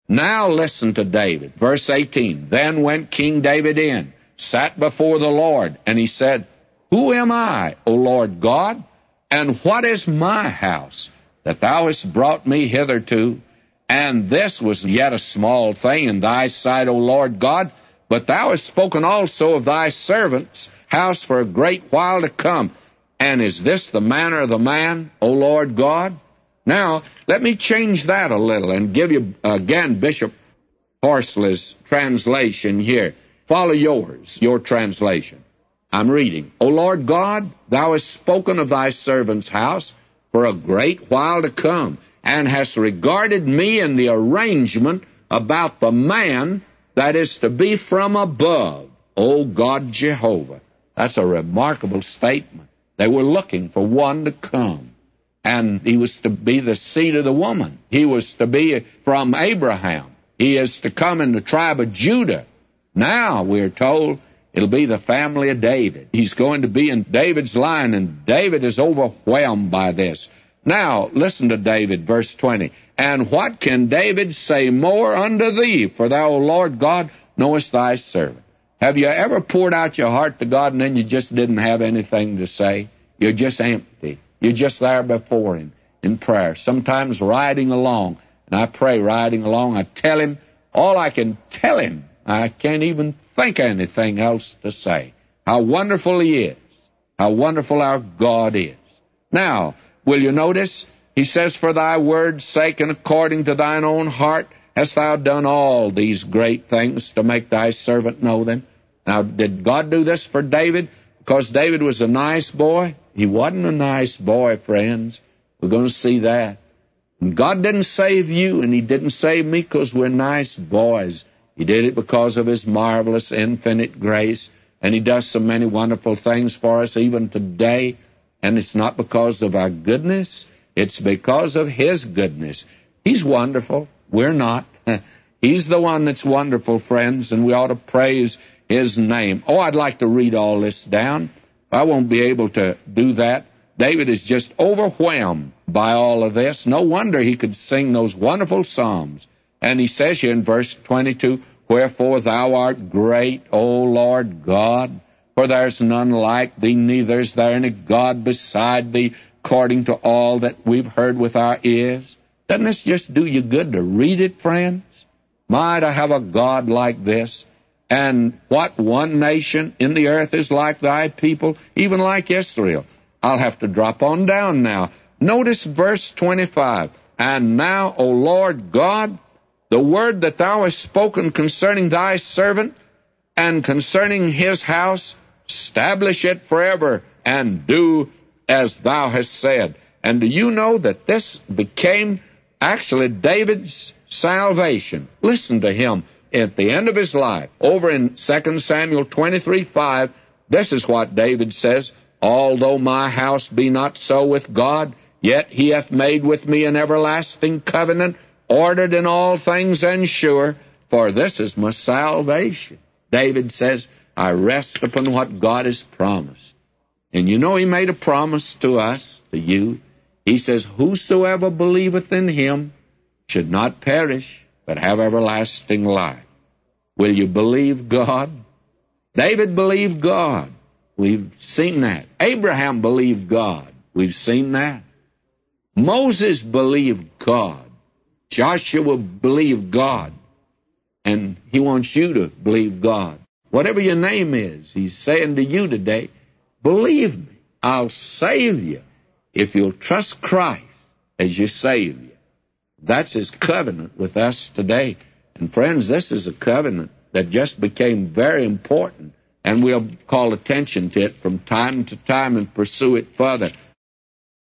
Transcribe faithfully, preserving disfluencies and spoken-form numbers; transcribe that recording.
Now listen to David. Verse eighteen, Then went King David in, sat before the Lord, and he said, Who am I, O Lord God, and what is my house, that thou hast brought me hitherto? And this was yet a small thing in thy sight, O Lord God, but thou hast spoken also of thy servant's house for a great while to come. And is this the manner of the man, O Lord God? Now, let me change that a little and give you, again, Bishop Horsley's translation here. Follow yours, your translation. I'm reading. O Lord God, thou hast spoken of thy servant's house for a great while to come, and hast regarded me in the arrangement about the man that is to be from above, O God Jehovah. That's a remarkable statement. They were looking for one to come. And he was to be the seed of the woman. He was to be from Abraham. He is to come in the tribe of Judah. Now, we're told, it'll be the family of David. He's going to be in David's line, and David is overwhelmed by this. Now, listen to David, verse twenty. And what can David say more unto thee? For thou, O Lord God, knowest thy servant. Have you ever poured out your heart to God and then you just didn't have anything to say? You're just empty. You're just there before Him in prayer, sometimes riding along. And I pray riding along, I tell Him all I can tell Him. I can't even think of anything else to say. How wonderful He is. How wonderful our God is. Now, will you notice? He says, For thy word's sake and according to thine own heart hast thou done all these great things to make thy servant know them. Now, did God do this for David because David was a nice boy? He wasn't a nice boy, friends. We're going to see that. And God didn't save you, and He didn't save me because we're nice boys. He did it because of His marvelous, infinite grace, and He does so many wonderful things for us even today. And it's not because of our goodness. It's because of His goodness. He's wonderful. We're not. He's the one that's wonderful, friends, and we ought to praise His name. Oh, I'd like to read all this down. I won't be able to do that. David is just overwhelmed by all of this. No wonder he could sing those wonderful psalms. And he says here in verse twenty-two, Wherefore thou art great, O Lord God, for there's none like thee, neither is there any God beside thee, according to all that we've heard with our ears. Doesn't this just do you good to read it, friends? Might I have a God like this? And what one nation in the earth is like thy people, even like Israel? I'll have to drop on down now. Notice verse twenty-five. And now, O Lord God, the word that thou hast spoken concerning thy servant and concerning his house, establish it forever and do as thou hast said. And do you know that this became actually David's salvation? Listen to him. At the end of his life, over in Second Samuel twenty-three five, this is what David says, Although my house be not so with God, yet He hath made with me an everlasting covenant, ordered in all things and sure, for this is my salvation. David says, I rest upon what God has promised. And you know He made a promise to us, to you. He says, Whosoever believeth in Him should not perish, but have everlasting life. Will you believe God? David believed God. We've seen that. Abraham believed God. We've seen that. Moses believed God. Joshua believed God. And he wants you to believe God. Whatever your name is, He's saying to you today, believe me, I'll save you if you'll trust Christ as your Savior. That's His covenant with us today. And friends, this is a covenant that just became very important, and we'll call attention to it from time to time and pursue it further.